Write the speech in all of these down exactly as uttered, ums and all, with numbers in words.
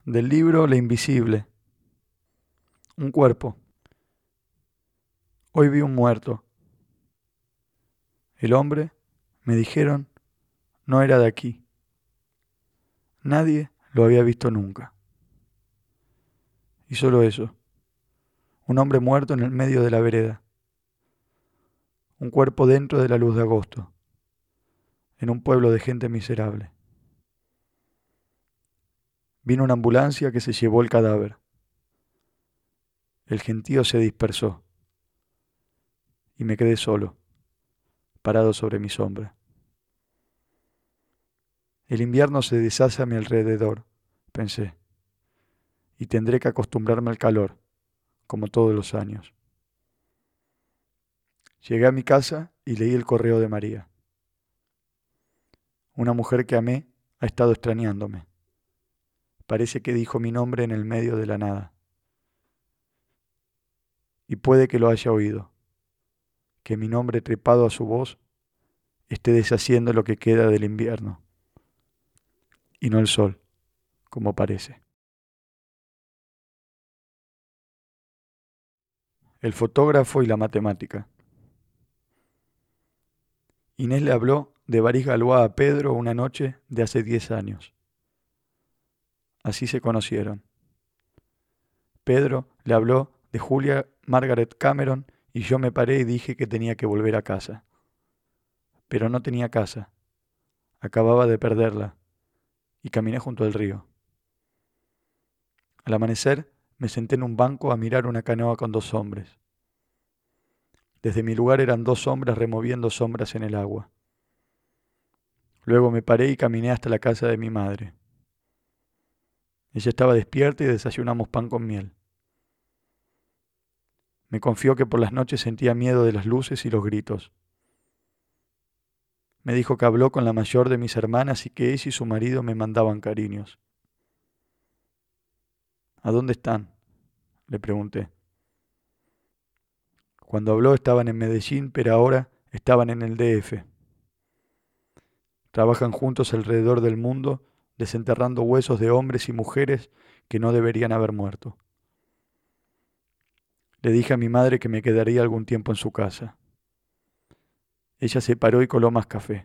Del libro La Invisible. Un cuerpo. Hoy vi un muerto. El hombre, me dijeron, no era de aquí. Nadie lo había visto nunca. Y solo eso. Un hombre muerto en el medio de la vereda. Un cuerpo dentro de la luz de agosto. En un pueblo de gente miserable. Vino una ambulancia que se llevó el cadáver. El gentío se dispersó. Y me quedé solo, parado sobre mi sombra. El invierno se deshace a mi alrededor, pensé, y tendré que acostumbrarme al calor, como todos los años. Llegué a mi casa y leí el correo de María. Una mujer que amé ha estado extrañándome. Parece que dijo mi nombre en el medio de la nada. Y puede que lo haya oído, que mi nombre trepado a su voz esté deshaciendo lo que queda del invierno, y no el sol, como parece. El fotógrafo y la matemática. Inés le habló de Baris Galois a Pedro una noche de hace diez años. Así se conocieron. Pedro le habló de Julia Margaret Cameron y yo me paré y dije que tenía que volver a casa. Pero no tenía casa. Acababa de perderla y caminé junto al río. Al amanecer me senté en un banco a mirar una canoa con dos hombres. Desde mi lugar eran dos sombras removiendo sombras en el agua. Luego me paré y caminé hasta la casa de mi madre. Ella estaba despierta y desayunamos pan con miel. Me confió que por las noches sentía miedo de las luces y los gritos. Me dijo que habló con la mayor de mis hermanas y que ella y su marido me mandaban cariños. ¿A dónde están?, le pregunté. Cuando habló estaban en Medellín, pero ahora estaban en el D F. Trabajan juntos alrededor del mundo, desenterrando huesos de hombres y mujeres que no deberían haber muerto. Le dije a mi madre que me quedaría algún tiempo en su casa. Ella se paró y coló más café.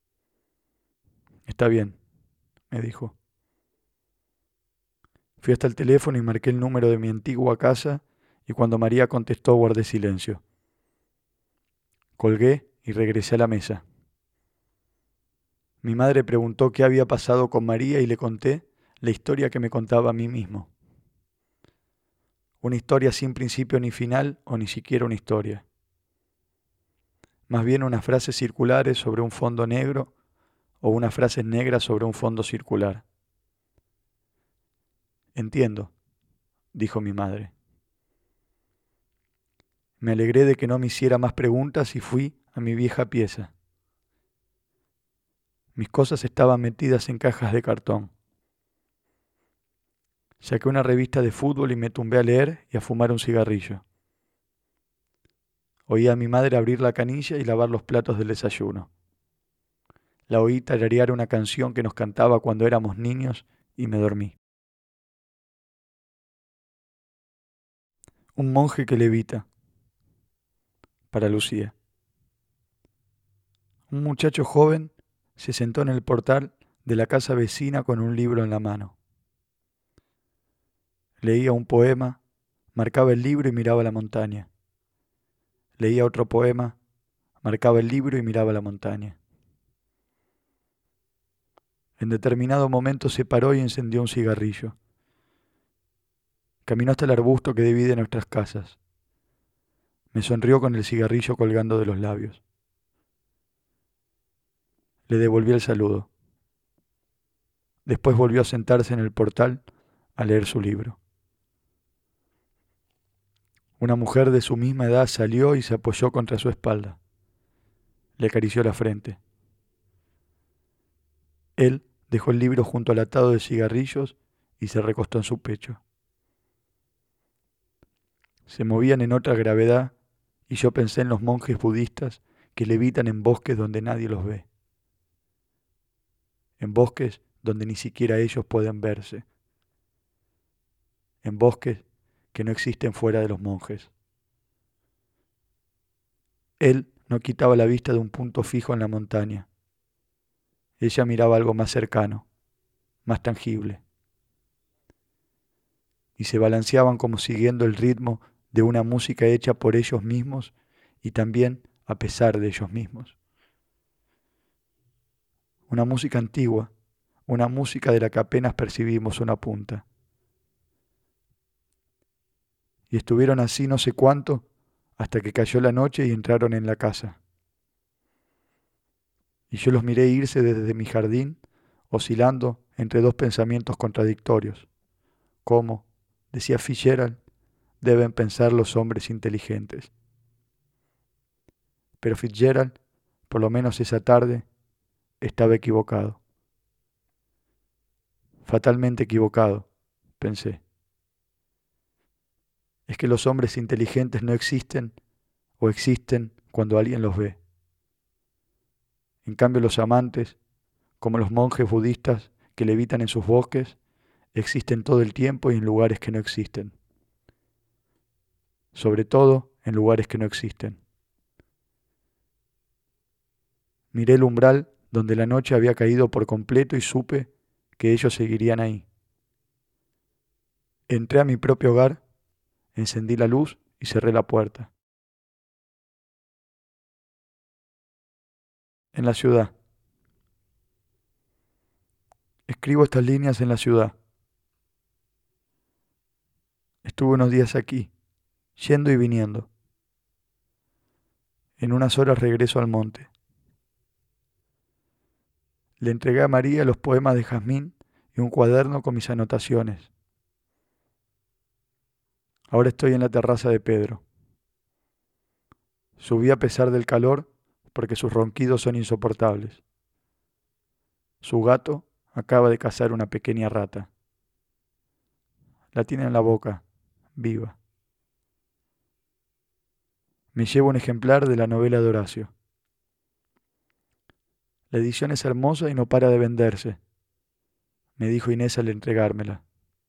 Está bien, me dijo. Fui hasta el teléfono y marqué el número de mi antigua casa y cuando María contestó guardé silencio. Colgué y regresé a la mesa. Mi madre preguntó qué había pasado con María y le conté la historia que me contaba a mí mismo. Una historia sin principio ni final o ni siquiera una historia. Más bien unas frases circulares sobre un fondo negro o unas frases negras sobre un fondo circular. Entiendo, dijo mi madre. Me alegré de que no me hiciera más preguntas y fui a mi vieja pieza. Mis cosas estaban metidas en cajas de cartón. Saqué una revista de fútbol y me tumbé a leer y a fumar un cigarrillo. Oí a mi madre abrir la canilla y lavar los platos del desayuno. La oí tararear una canción que nos cantaba cuando éramos niños y me dormí. Un monje que levita. Para Lucía. Un muchacho joven se sentó en el portal de la casa vecina con un libro en la mano. Leía un poema, marcaba el libro y miraba la montaña. Leía otro poema, marcaba el libro y miraba la montaña. En determinado momento se paró y encendió un cigarrillo. Caminó hasta el arbusto que divide nuestras casas. Me sonrió con el cigarrillo colgando de los labios. Le devolví el saludo. Después volvió a sentarse en el portal a leer su libro. Una mujer de su misma edad salió y se apoyó contra su espalda. Le acarició la frente. Él dejó el libro junto al atado de cigarrillos y se recostó en su pecho. Se movían en otra gravedad y yo pensé en los monjes budistas que levitan en bosques donde nadie los ve. En bosques donde ni siquiera ellos pueden verse. en bosques que no existen fuera de los monjes. Él no quitaba la vista de un punto fijo en la montaña. Ella miraba algo más cercano, más tangible, y se balanceaban como siguiendo el ritmo de una música hecha por ellos mismos y también a pesar de ellos mismos. Una música antigua, una música de la que apenas percibimos una punta. Y estuvieron así no sé cuánto hasta que cayó la noche y entraron en la casa. Y yo los miré irse desde mi jardín, oscilando entre dos pensamientos contradictorios. ¿Cómo, decía Fitzgerald, deben pensar los hombres inteligentes? Pero Fitzgerald, por lo menos esa tarde, estaba equivocado. Fatalmente equivocado, pensé. Es que los hombres inteligentes no existen o existen cuando alguien los ve. En cambio, los amantes, como los monjes budistas que levitan en sus bosques, existen todo el tiempo y en lugares que no existen. Sobre todo en lugares que no existen. Miré el umbral donde la noche había caído por completo y supe que ellos seguirían ahí. Entré a mi propio hogar, encendí la luz y cerré la puerta. En la ciudad. Escribo estas líneas en la ciudad. Estuve unos días aquí, yendo y viniendo. En unas horas regreso al monte. Le entregué a María los poemas de Jazmín y un cuaderno con mis anotaciones. Ahora estoy en la terraza de Pedro. Subí a pesar del calor porque sus ronquidos son insoportables. Su gato acaba de cazar una pequeña rata. La tiene en la boca, viva. Me llevo un ejemplar de la novela de Horacio. La edición es hermosa y no para de venderse, me dijo Inés al entregármela.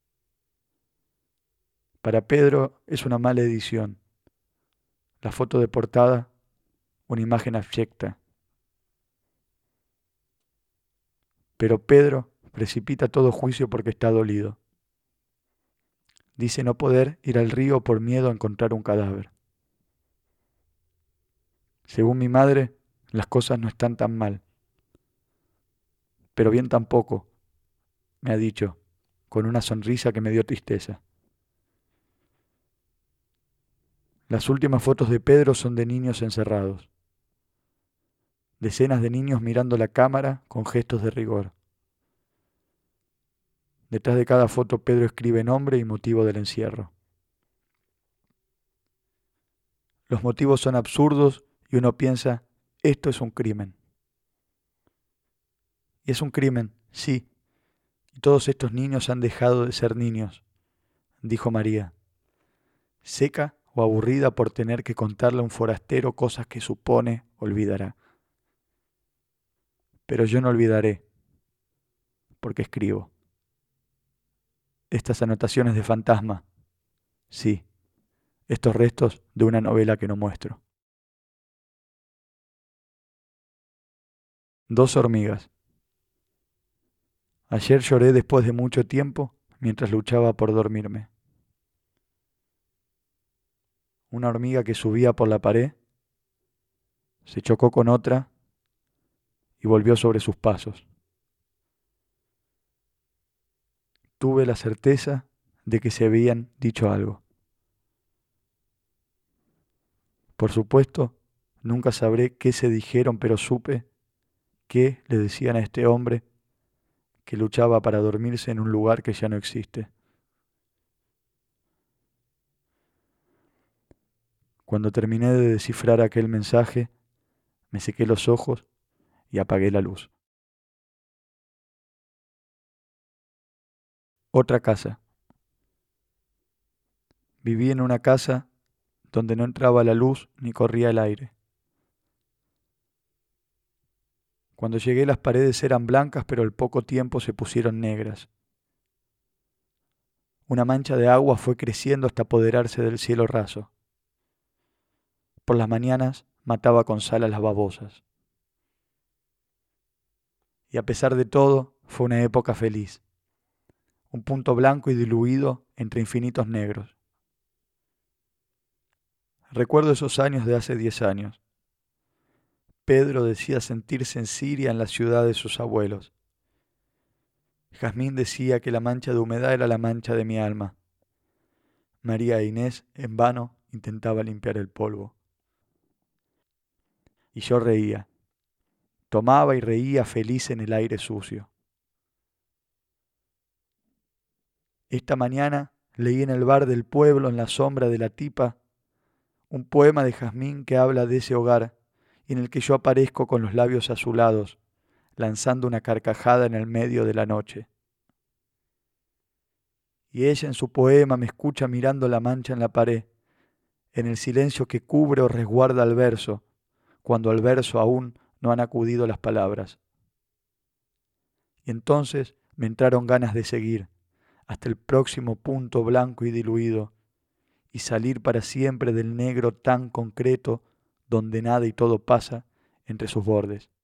Para Pedro es una mala edición. La foto de portada, una imagen abyecta. Pero Pedro precipita todo juicio porque está dolido. Dice no poder ir al río por miedo a encontrar un cadáver. Según mi madre, las cosas no están tan mal. Pero bien tampoco, me ha dicho, con una sonrisa que me dio tristeza. Las últimas fotos de Pedro son de niños encerrados. Decenas de niños mirando la cámara con gestos de rigor. Detrás de cada foto Pedro escribe nombre y motivo del encierro. Los motivos son absurdos y uno piensa, esto es un crimen. Y es un crimen, sí. Y todos estos niños han dejado de ser niños, dijo María, seca o aburrida por tener que contarle a un forastero cosas que supone olvidará. Pero yo no olvidaré, porque escribo. Estas anotaciones de fantasma, sí, estos restos de una novela que no muestro. Dos hormigas. Ayer lloré después de mucho tiempo mientras luchaba por dormirme. Una hormiga que subía por la pared se chocó con otra y volvió sobre sus pasos. Tuve la certeza de que se habían dicho algo. Por supuesto, nunca sabré qué se dijeron, pero supe qué le decían a este hombre que luchaba para dormirse en un lugar que ya no existe. Cuando terminé de descifrar aquel mensaje, me sequé los ojos y apagué la luz. Otra casa. Viví en una casa donde no entraba la luz ni corría el aire. Cuando llegué las paredes eran blancas, pero al poco tiempo se pusieron negras. Una mancha de agua fue creciendo hasta apoderarse del cielo raso. Por las mañanas mataba con sal a las babosas. Y a pesar de todo, fue una época feliz. Un punto blanco y diluido entre infinitos negros. Recuerdo esos años de hace diez años. Pedro decía sentirse en Siria, en la ciudad de sus abuelos. Jazmín decía que la mancha de humedad era la mancha de mi alma. María e Inés, en vano, intentaba limpiar el polvo. Y yo reía. Tomaba y reía feliz en el aire sucio. Esta mañana leí en el bar del pueblo, en la sombra de la tipa, un poema de Jazmín que habla de ese hogar y en el que yo aparezco con los labios azulados, lanzando una carcajada en el medio de la noche. Y ella en su poema me escucha mirando la mancha en la pared, en el silencio que cubre o resguarda al verso, cuando al verso aún no han acudido las palabras. Y entonces me entraron ganas de seguir hasta el próximo punto blanco y diluido, y salir para siempre del negro tan concreto donde nada y todo pasa entre sus bordes.